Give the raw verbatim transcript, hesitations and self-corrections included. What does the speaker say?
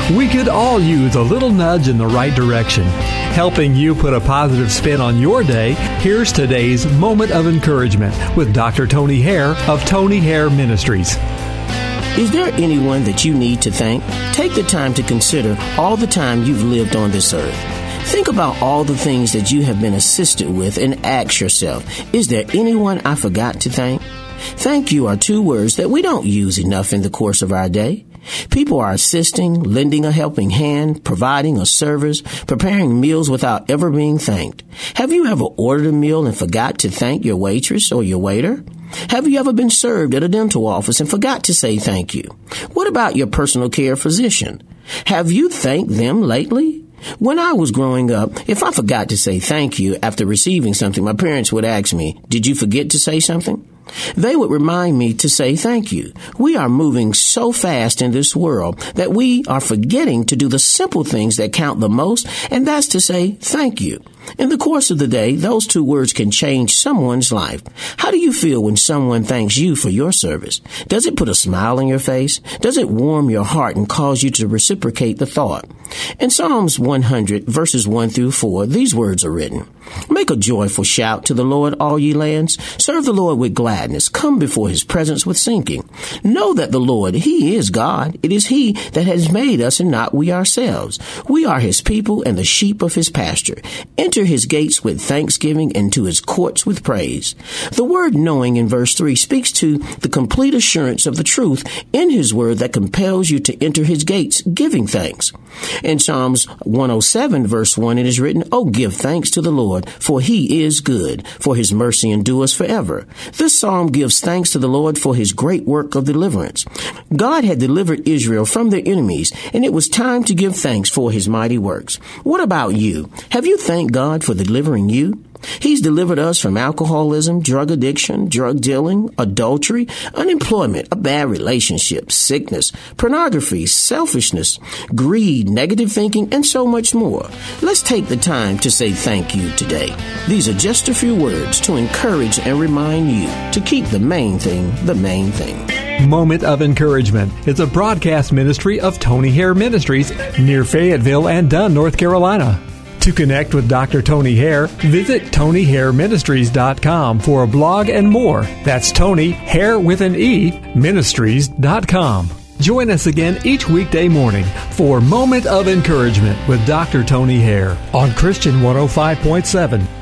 We could all use a little nudge in the right direction. Helping you put a positive spin on your day, here's today's Moment of Encouragement with Doctor Tony Hare of Tony Hare Ministries. Is there anyone that you need to thank? Take the time to consider all the time you've lived on this earth. Think about all the things that you have been assisted with and ask yourself, is there anyone I forgot to thank? Thank you are two words that we don't use enough in the course of our day. People are assisting, lending a helping hand, providing a service, preparing meals without ever being thanked. Have you ever ordered a meal and forgot to thank your waitress or your waiter? Have you ever been served at a dental office and forgot to say thank you? What about your personal care physician? Have you thanked them lately? When I was growing up, if I forgot to say thank you after receiving something, my parents would ask me, "Did you forget to say something?" They would remind me to say thank you. We are moving so fast in this world that we are forgetting to do the simple things that count the most, and that's to say thank you. In the course of the day, those two words can change someone's life. How do you feel when someone thanks you for your service? Does it put a smile on your face? Does it warm your heart and cause you to reciprocate the thought? In Psalms one hundred, verses one through four, these words are written. Make a joyful shout to the Lord, all ye lands. Serve the Lord with gladness. Come before his presence with singing. Know that the Lord, he is God. It is he that has made us and not we ourselves. We are his people and the sheep of his pasture. Enter his gates with thanksgiving and to his courts with praise. The word knowing in verse three speaks to the complete assurance of the truth in his word that compels you to enter his gates giving thanks. In Psalms one oh seven, verse one, it is written, "Oh, give thanks to the Lord, for he is good, for his mercy endures forever." This psalm gives thanks to the Lord for his great work of deliverance. God had delivered Israel from their enemies, and it was time to give thanks for his mighty works. What about you? Have you thanked God for delivering you? He's delivered us from alcoholism, drug addiction, drug dealing, adultery, unemployment, a bad relationship, sickness, pornography, selfishness, greed, negative thinking, and so much more. Let's take the time to say thank you today. These are just a few words to encourage and remind you to keep the main thing the main thing. Moment of Encouragement is a broadcast ministry of Tony Hare Ministries near Fayetteville and Dunn, North Carolina. To connect with Doctor Tony Hare, visit Tony Hare Ministries dot com for a blog and more. That's Tony, Hare with an E, Ministries dot com. Join us again each weekday morning for Moment of Encouragement with Doctor Tony Hare on Christian one oh five point seven.